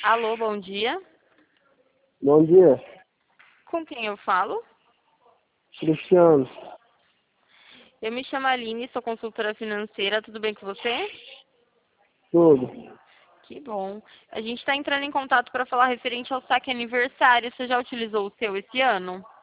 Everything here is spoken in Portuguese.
Alô, bom dia. Bom dia, Com quem eu falo? Cristiano. Eu me chamo Aline, sou consultora financeira. Tudo bem com você? Tudo. Que bom. A gente está entrando em contato para falar referente ao saque aniversário. Você já utilizou o seu esse ano?